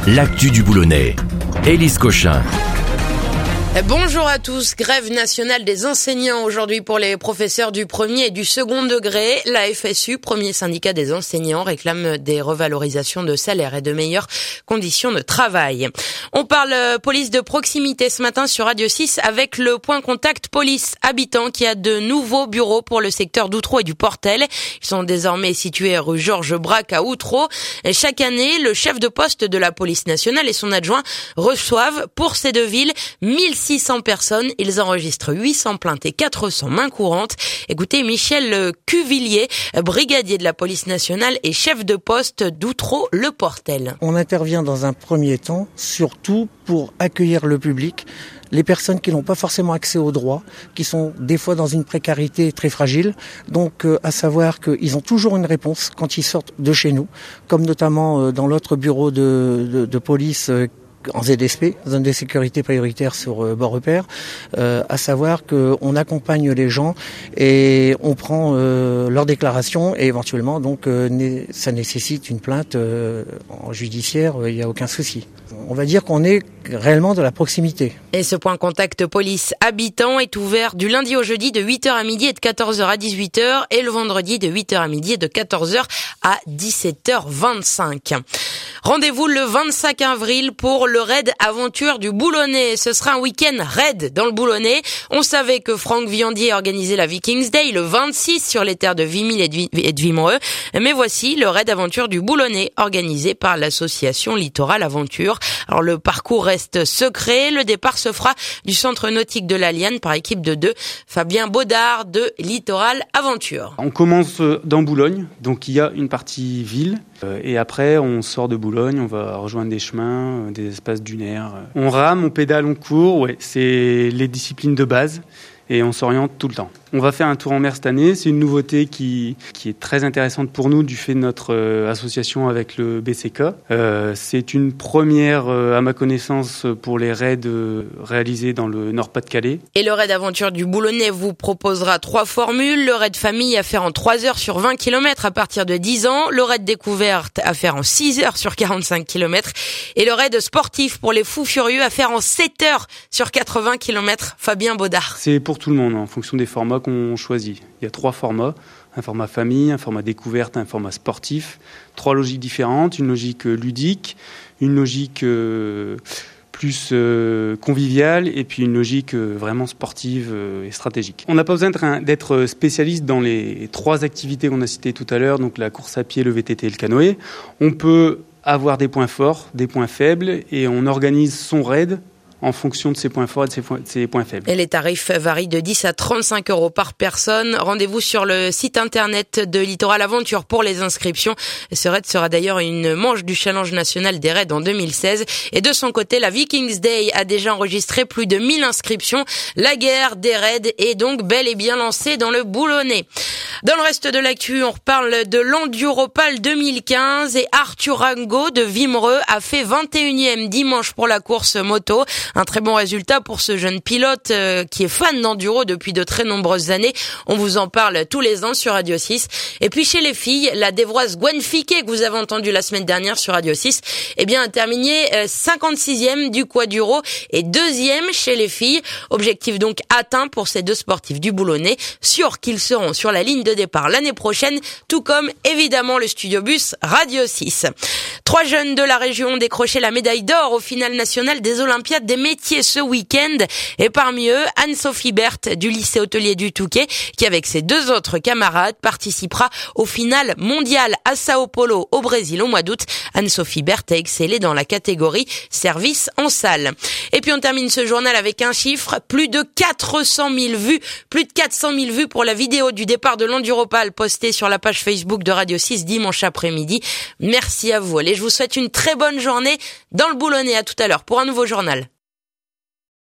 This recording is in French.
l'actu du Boulonnais. Élise Cochin. Bonjour à tous. Grève nationale des enseignants aujourd'hui pour les professeurs du premier et du second degré. La FSU, premier syndicat des enseignants, réclame des revalorisations de salaire et de meilleures conditions de travail. On parle police de proximité ce matin sur Radio 6 avec le point contact police habitant qui a de nouveaux bureaux pour le secteur d'Outreau et du Portel. Ils sont désormais situés rue Georges Braque à Outreau. Et chaque année, le chef de poste de la police nationale et son adjoint reçoivent pour ces deux villes 1600 personnes. Ils enregistrent 800 plaintes et 400 mains courantes. Écoutez Michel Cuvillier, brigadier de la police nationale et chef de poste d'Outreau-le Portel. On intervient dans un premier temps, surtout pour accueillir le public, les personnes qui n'ont pas forcément accès aux droits, qui sont des fois dans une précarité très fragile. Donc à savoir qu'ils ont toujours une réponse quand ils sortent de chez nous, comme notamment dans l'autre bureau de police en ZSP, zone de sécurité prioritaire sur Bord-Repère, à savoir qu'on accompagne les gens et on prend leur déclaration et éventuellement donc ça nécessite une plainte en judiciaire, il n'y a aucun souci. On va dire qu'on est réellement de la proximité. Et ce point contact police habitant est ouvert du lundi au jeudi de 8h à midi et de 14h à 18h et le vendredi de 8h à midi et de 14h à 17h25. Rendez-vous le 25 avril pour le raid aventure du Boulonnais. Ce sera un week-end raid dans le Boulonnais. On savait que Franck Viandier organisait la Vikings Day le 26 sur les terres de Vimille et de Wimereux. Mais voici le raid aventure du Boulonnais organisé par l'association Littoral Aventure. Alors le parcours reste secret. Le départ se fera du centre nautique de la Liane par équipe de 2. Fabien Baudard de Littoral Aventure. On commence dans Boulogne, donc il y a une partie ville. Et après, on sort de Boulogne, on va rejoindre des chemins, des espaces dunaires. On rame, on pédale, on court, ouais, c'est les disciplines de base et on s'oriente tout le temps. On va faire un tour en mer cette année, c'est une nouveauté qui est très intéressante pour nous du fait de notre association avec le BCK. C'est une première, à ma connaissance, pour les raids réalisés dans le Nord-Pas-de-Calais. Et le raid aventure du Boulonnais vous proposera 3 formules. Le raid famille à faire en 3 heures sur 20 km à partir de 10 ans. Le raid découverte à faire en 6 heures sur 45 km. Et le raid sportif pour les fous furieux à faire en 7 heures sur 80 km. Fabien Baudard. C'est pour tout le monde, en fonction des formats qu'on choisit. Il y a 3 formats, un format famille, un format découverte, un format sportif. 3 logiques différentes, une logique ludique, une logique plus conviviale et puis une logique vraiment sportive et stratégique. On n'a pas besoin d'être spécialiste dans les 3 activités qu'on a citées tout à l'heure, donc la course à pied, le VTT et le canoë. On peut avoir des points forts, des points faibles et on organise son raid en fonction de ses points forts et de ses points faibles. Et les tarifs varient de 10 à 35 € par personne. Rendez-vous sur le site internet de Littoral Aventure pour les inscriptions. Ce raid sera d'ailleurs une manche du challenge national des raids en 2016. Et de son côté, la Vikings Day a déjà enregistré plus de 1000 inscriptions. La guerre des raids est donc bel et bien lancée dans le Boulonnais. Dans le reste de l'actu, on reparle de l'Enduropal 2015 et Arthur Rango de Wimereux a fait 21e dimanche pour la course moto. Un très bon résultat pour ce jeune pilote qui est fan d'enduro depuis de très nombreuses années. On vous en parle tous les ans sur Radio 6. Et puis chez les filles, la dévroise Gwen Fiquet que vous avez entendu la semaine dernière sur Radio 6, a terminé 56e du quaduro et 2e chez les filles. Objectif donc atteint pour ces 2 sportifs du Boulonnais, sûr qu'ils seront sur la ligne de départ l'année prochaine, tout comme évidemment le studio bus Radio 6. 3 jeunes de la région ont décroché la médaille d'or au final national des Olympiades des métiers ce week-end. Et parmi eux, Anne-Sophie Berthe du lycée hôtelier du Touquet, qui avec ses 2 autres camarades participera au final mondial à Sao Paulo au Brésil au mois d'août. Anne-Sophie Berthe a excellé dans la catégorie service en salle. Et puis on termine ce journal avec un chiffre, plus de 400 000 vues, plus de 400 000 vues pour la vidéo du départ de l'Enduropal postée sur la page Facebook de Radio 6 dimanche après-midi. Merci à vous. Allez, je vous souhaite une très bonne journée dans le Boulonnais. À tout à l'heure pour un nouveau journal.